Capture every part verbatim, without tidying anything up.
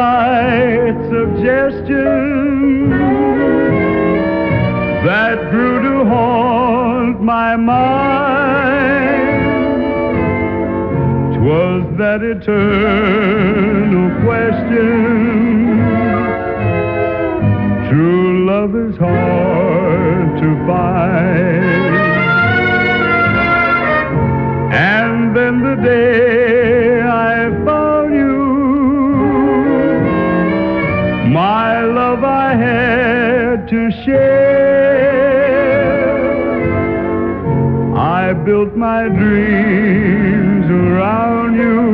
slight suggestion that grew to haunt my mind. 'Twas that eternal question, true love is hard to find. And then the day I found you, my love I had to share. I built my dreams around you.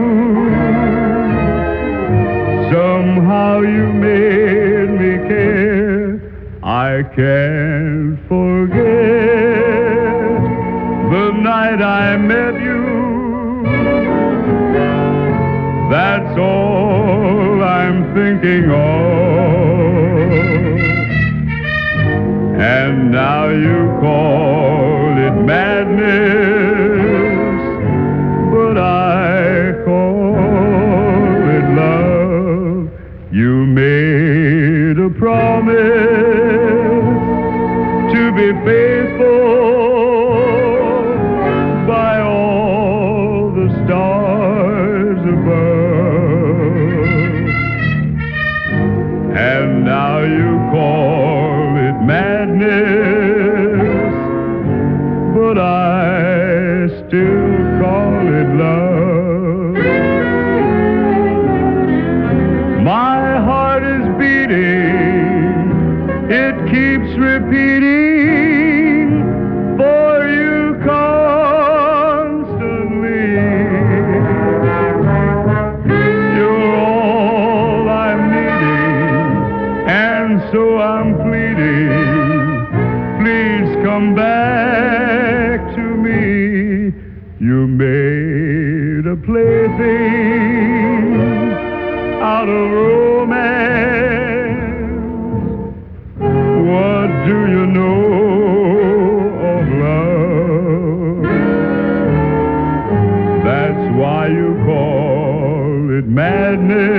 Somehow you made me care. I can't forget the night I met you. That's all I'm thinking of. And now you call it madness, but I call it love. You made a promise to be faithful by all the stars above. And now you call it madness, but I still call it love. My heart is beating, it keeps repeating for you constantly. You're all I'm needing, and so I'm pleading, please come back to me. You made a plaything out of romance. What do you know of love? That's why you call it madness.